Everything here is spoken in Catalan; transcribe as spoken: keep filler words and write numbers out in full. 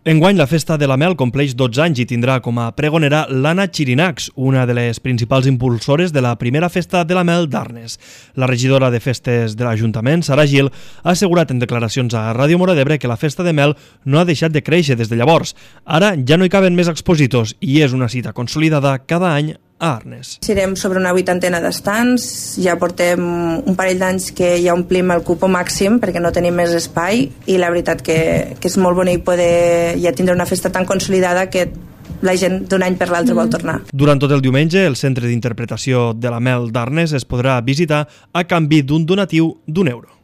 Enguany, la Festa de la Mel compleix dotze anys i tindrà com a pregonera l'Anna Xirinacs, una de les principals impulsores de la primera Festa de la Mel d'Arnes. La regidora de Festes de l'Ajuntament, Sara Gil, ha assegurat en declaracions a Ràdio Móra d'Ebre que la Festa de Mel no ha deixat de créixer des de llavors. Ara ja no hi caben més expositors i és una cita consolidada cada any a Arnes. Serem sobre una vuitantena d'estants, ja portem un parell d'anys que ja omplim el cupo màxim perquè no tenim més espai i la veritat que, que és molt bonic poder ja tindre una festa tan consolidada que la gent d'un any per l'altre mm. vol tornar. Durant tot el diumenge, el Centre d'Interpretació de la Mel d'Arnes es podrà visitar a canvi d'un donatiu d'un euro.